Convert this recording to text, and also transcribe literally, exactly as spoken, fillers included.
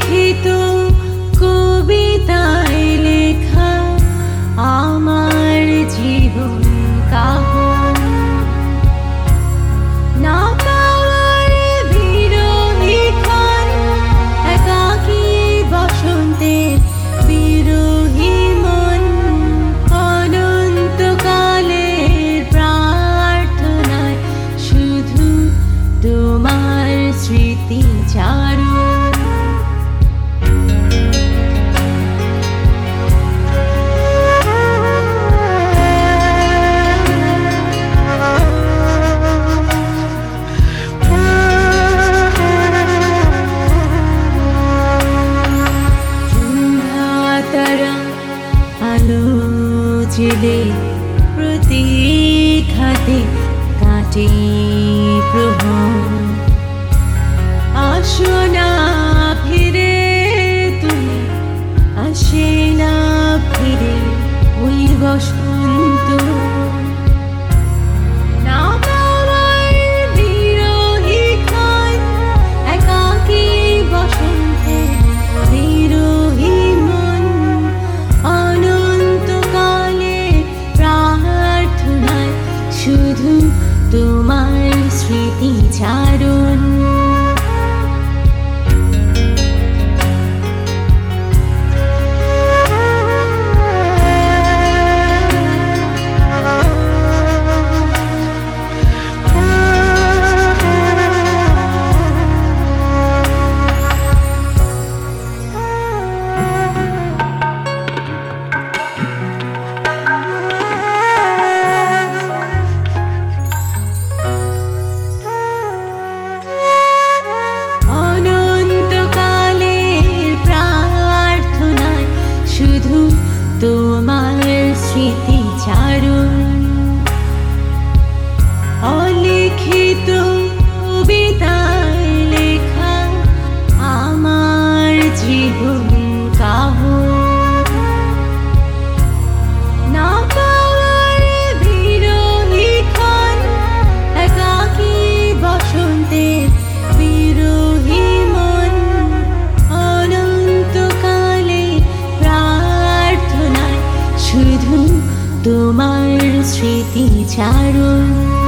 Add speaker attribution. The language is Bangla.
Speaker 1: অলিখিত কবিতায় লেখা আমার জীবন কাহিনী, না পাওয়ার বিরহী ক্ষণ, একাকী বসন্তের বিরহী মন, অনন্তকালের প্রার্থনায় শুধু তোমার স্মৃতি চারণ। জেলে প্রতীক হাতে কাটে প্রহর, আসো না ফিরে তুমি, আসে না ফিরে ওই বসন্ত, না পাওয়ার বিরহী ক্ষণ, একাকী বসন্তের বিরহী মন, শুধু তোমার স্মৃতি চারণ। তোমার স্মৃতি চারণ, অলিখিত কবিতায় লেখা আমার জীবন কাহিনী, না পাওয়ার বিরহী ক্ষণ, একাকী বসন্তের বিরহী মন, অনন্তকালে শুধু তোমার স্মৃতি চারণ।